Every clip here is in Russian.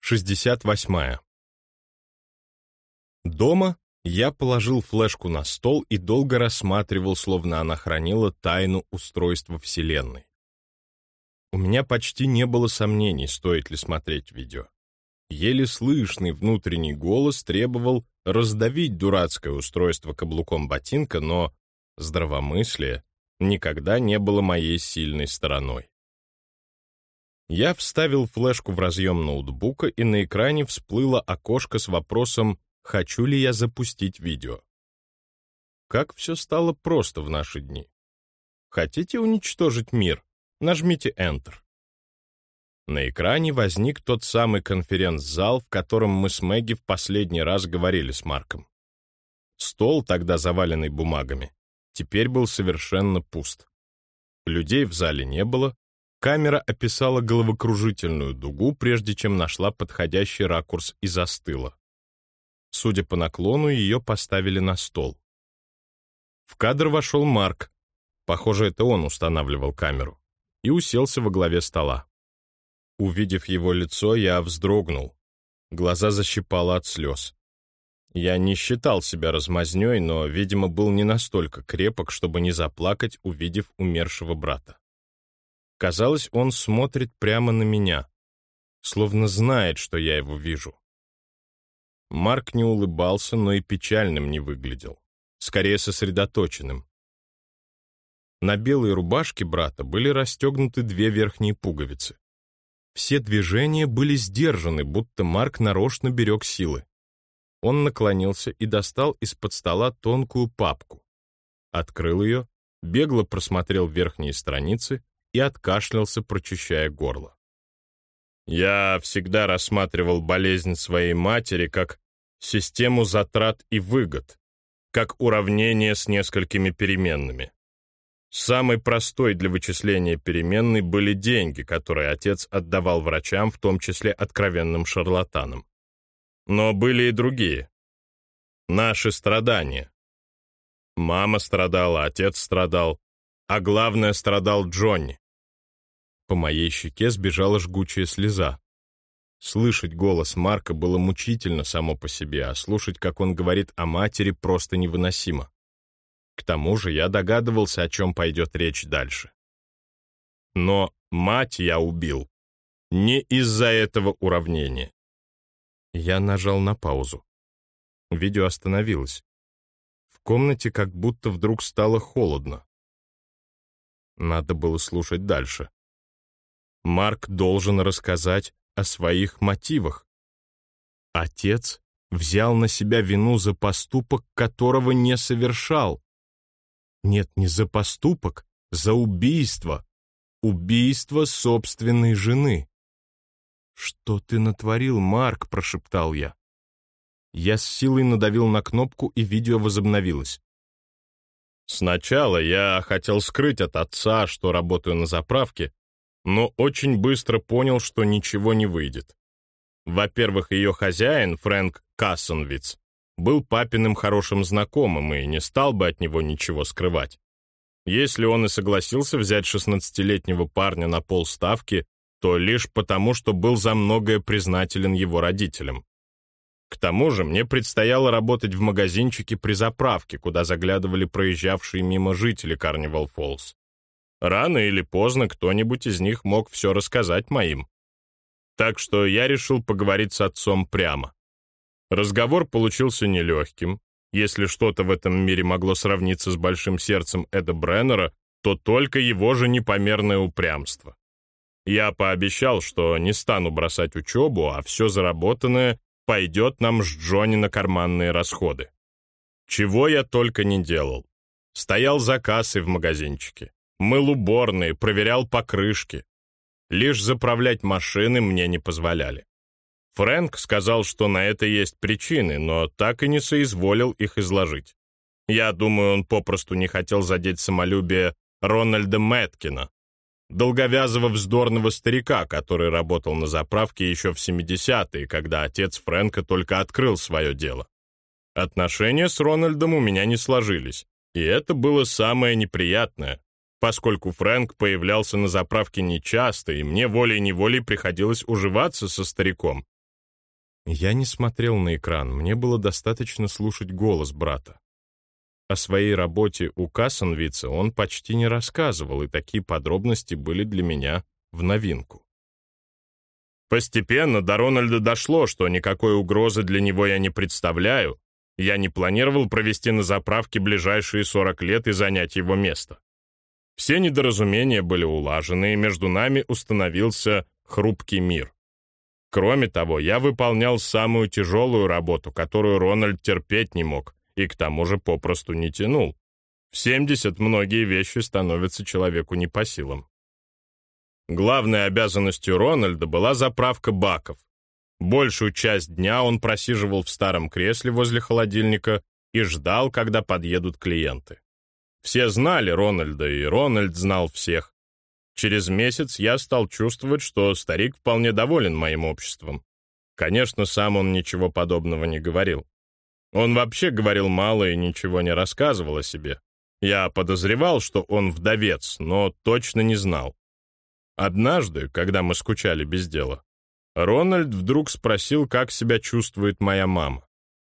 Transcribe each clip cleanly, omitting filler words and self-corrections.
68. Дома я положил флешку на стол и долго рассматривал, словно она хранила тайну устройства Вселенной. У меня почти не было сомнений, стоит ли смотреть видео. Еле слышный внутренний голос требовал раздавить дурацкое устройство каблуком ботинка, но здравомыслие никогда не было моей сильной стороной. Я вставил флешку в разъем ноутбука, и на экране всплыло окошко с вопросом, хочу ли я запустить видео. Как все стало просто в наши дни. Хотите уничтожить мир? Нажмите Enter. На экране возник тот самый конференц-зал, в котором мы с Мэгги в последний раз говорили с Марком. Стол, тогда заваленный бумагами, теперь был совершенно пуст. Людей в зале не было. Камера описала головокружительную дугу, прежде чем нашла подходящий ракурс и застыла. Судя по наклону, ее поставили на стол. В кадр вошел Марк, похоже, это он устанавливал камеру, и уселся во главе стола. Увидев его лицо, я вздрогнул. Глаза защипало от слез. Я не считал себя размазнёй, но, видимо, был не настолько крепок, чтобы не заплакать, увидев умершего брата. Казалось, он смотрит прямо на меня, словно знает, что я его вижу. Марк не улыбался, но и печальным не выглядел, скорее сосредоточенным. На белой рубашке брата были расстегнуты 2 верхние пуговицы. Все движения были сдержаны, будто Марк нарочно берег силы. Он наклонился и достал из-под стола тонкую папку. Открыл ее, бегло просмотрел верхние страницы и откашлялся, прочищая горло. Я всегда рассматривал болезнь своей матери как систему затрат и выгод, как уравнение с несколькими переменными. Самой простой для вычисления переменной были деньги, которые отец отдавал врачам, в том числе откровенным шарлатанам. Но были и другие. Наши страдания. Мама страдала, отец страдал, а главное, страдал Джонни. По моей щеке сбежала жгучая слеза. Слышать голос Марка было мучительно само по себе, а слушать, как он говорит о матери, просто невыносимо. К тому же я догадывался, о чем пойдет речь дальше. Но мать я убил не из-за этого уравнения. Я нажал на паузу. Видео остановилось. В комнате как будто вдруг стало холодно. Надо было слушать дальше. Марк должен рассказать о своих мотивах. Отец взял на себя вину за поступок, которого не совершал. Нет, не за поступок, за убийство. Убийство собственной жены. «Что ты натворил, Марк?» — прошептал я. Я с силой надавил на кнопку, и видео возобновилось. Сначала я хотел скрыть от отца, что работаю на заправке, но очень быстро понял, что ничего не выйдет. Во-первых, ее хозяин, Фрэнк Кассенвиц, был папиным хорошим знакомым и не стал бы от него ничего скрывать. Если он и согласился взять 16-летнего парня на полставки, то лишь потому, что был за многое признателен его родителям. К тому же мне предстояло работать в магазинчике при заправке, куда заглядывали проезжавшие мимо жители Карнивал-Фоллс. Рано или поздно кто-нибудь из них мог все рассказать моим. Так что я решил поговорить с отцом прямо. Разговор получился нелегким. Если что-то в этом мире могло сравниться с большим сердцем Эда Бреннера, то только его же непомерное упрямство. Я пообещал, что не стану бросать учебу, а все заработанное пойдет нам с Джонни на карманные расходы. Чего я только не делал. Стоял за кассой в магазинчике, мыл уборные, проверял покрышки. Лишь заправлять машины мне не позволяли. Фрэнк сказал, что на это есть причины, но так и не соизволил их изложить. Я думаю, он попросту не хотел задеть самолюбие Рональда Мэткина, долговязого вздорного старика, который работал на заправке еще в 70-е, когда отец Фрэнка только открыл свое дело. Отношения с Рональдом у меня не сложились, и это было самое неприятное, поскольку Фрэнк появлялся на заправке нечасто, и мне волей-неволей приходилось уживаться со стариком, Я не смотрел на экран, мне было достаточно слушать голос брата. О своей работе у Кассенвица он почти не рассказывал, и такие подробности были для меня в новинку. Постепенно до Рональда дошло, что никакой угрозы для него я не представляю. Я не планировал провести на заправке ближайшие 40 лет и занять его место. Все недоразумения были улажены, и между нами установился хрупкий мир. Кроме того, я выполнял самую тяжелую работу, которую Рональд терпеть не мог, и к тому же попросту не тянул. В 70 многие вещи становятся человеку не по силам. Главной обязанностью Рональда была заправка баков. Большую часть дня он просиживал в старом кресле возле холодильника и ждал, когда подъедут клиенты. Все знали Рональда, и Рональд знал всех. Через месяц я стал чувствовать, что старик вполне доволен моим обществом. Конечно, сам он ничего подобного не говорил. Он вообще говорил мало и ничего не рассказывал о себе. Я подозревал, что он вдовец, но точно не знал. Однажды, когда мы скучали без дела, Рональд вдруг спросил, как себя чувствует моя мама.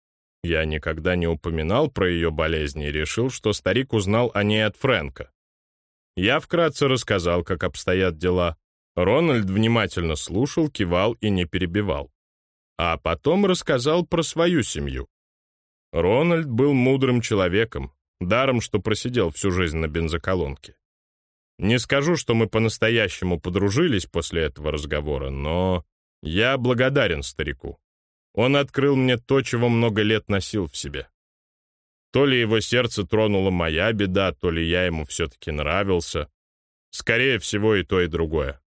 Я никогда не упоминал про ее болезни и решил, что старик узнал о ней от Фрэнка. Я вкратце рассказал, как обстоят дела. Рональд внимательно слушал, кивал и не перебивал. А потом рассказал про свою семью. Рональд был мудрым человеком, даром, что просидел всю жизнь на бензоколонке. Не скажу, что мы по-настоящему подружились после этого разговора, но я благодарен старику. Он открыл мне то, чего много лет носил в себе. То ли его сердце тронула моя беда, то ли я ему все-таки нравился. Скорее всего, и то, и другое.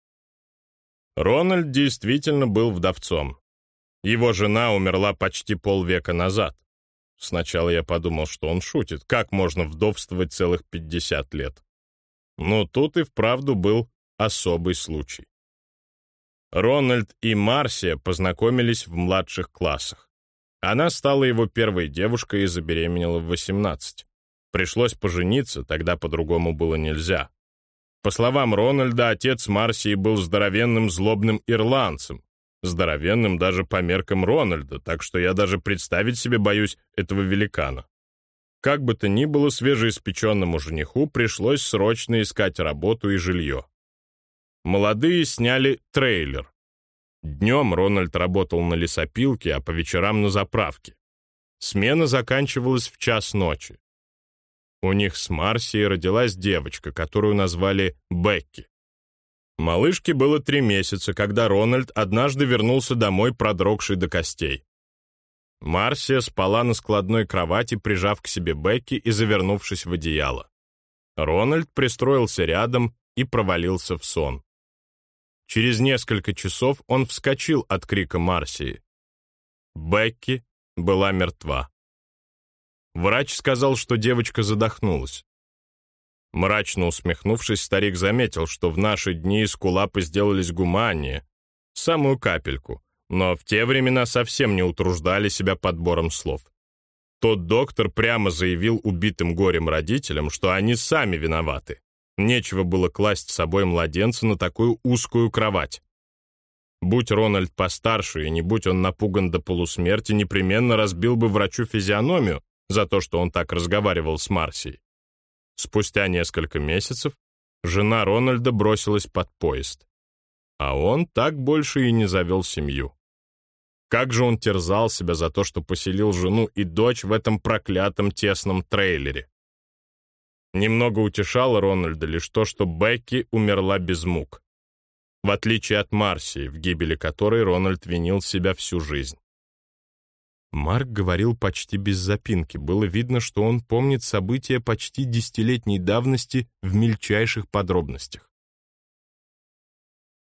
Рональд действительно был вдовцом. Его жена умерла почти полвека назад. Сначала я подумал, что он шутит. Как можно вдовствовать целых 50 лет? Но тут и вправду был особый случай. Рональд и Марсия познакомились в младших классах. Она стала его первой девушкой и забеременела в 18. Пришлось пожениться, тогда по-другому было нельзя. По словам Рональда, отец Марсии был здоровенным злобным ирландцем, здоровенным даже по меркам Рональда, так что я даже представить себе боюсь этого великана. Как бы то ни было, свежеиспеченному жениху пришлось срочно искать работу и жилье. Молодые сняли трейлер. Днем Рональд работал на лесопилке, а по вечерам на заправке. Смена заканчивалась в 1:00 ночи. У них с Марсией родилась девочка, которую назвали Бекки. Малышке было 3 месяца, когда Рональд однажды вернулся домой, продрогший до костей. Марсия спала на складной кровати, прижав к себе Бекки и завернувшись в одеяло. Рональд пристроился рядом и провалился в сон. Через несколько часов он вскочил от крика Марсии. Бекки была мертва. Врач сказал, что девочка задохнулась. Мрачно усмехнувшись, старик заметил, что в наши дни эскулапы сделались гуманнее, самую капельку, но в те времена совсем не утруждали себя подбором слов. Тот доктор прямо заявил убитым горем родителям, что они сами виноваты. Нечего было класть с собой младенца на такую узкую кровать. Будь Рональд постарше и не будь он напуган до полусмерти, непременно разбил бы врачу физиономию за то, что он так разговаривал с Марсией. Спустя несколько месяцев жена Рональда бросилась под поезд. А он так больше и не завел семью. Как же он терзал себя за то, что поселил жену и дочь в этом проклятом тесном трейлере. Немного утешало Рональда лишь то, что Бекки умерла без мук. В отличие от Марсии, в гибели которой Рональд винил себя всю жизнь. Марк говорил почти без запинки. Было видно, что он помнит события почти 10-летней давности в мельчайших подробностях.